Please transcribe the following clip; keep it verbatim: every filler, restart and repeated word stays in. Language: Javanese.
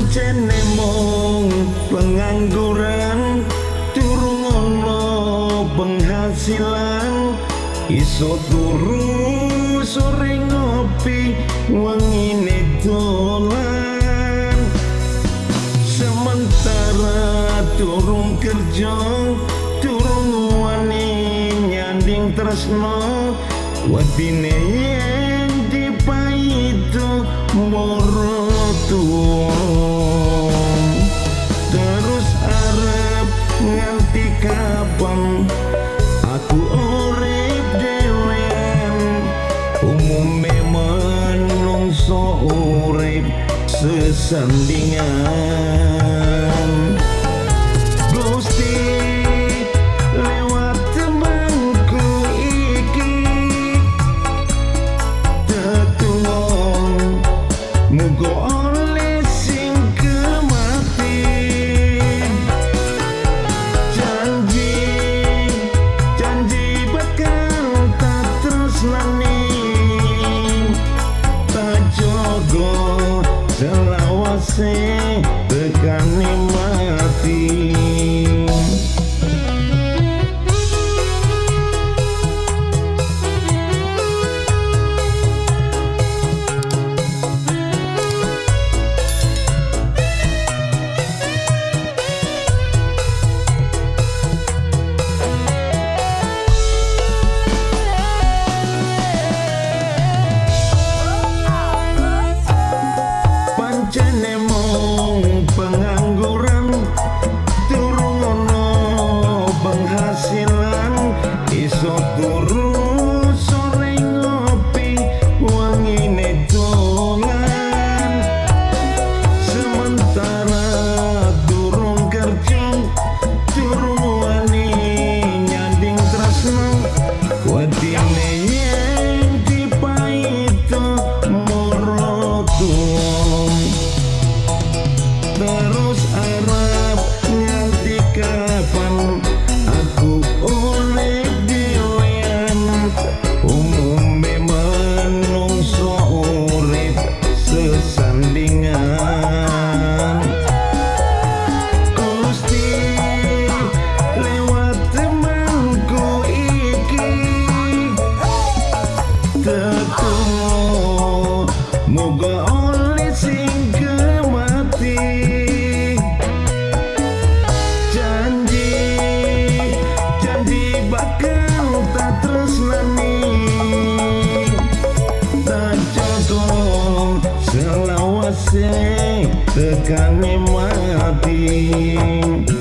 pancene mung pengangguran durung ono penghasilan iso turu sore ngopi wengine dolan sementara durung kerja durung wani nyanding tresno wadine yen dipaitu moro terus arep nganti kapan aku urip dhewean umume menungso urip sesandingan Gusti lewat temanku iki tetulung muga oleh sing kemati janji janji bakal tak tresnani tak jogo selawase tekane mati pancene mung pengangguran durung ono penghasilan iso turu sore ngopi wengine dolan sementara durung kerja durung wani nyanding tresno wadine yen dipaitu moro terus arep nganti kapan aku urip dhewean umume menungso urip sesandingan Gusti lewat temanku iki tetunggu moga oleh sing selawase tekane mati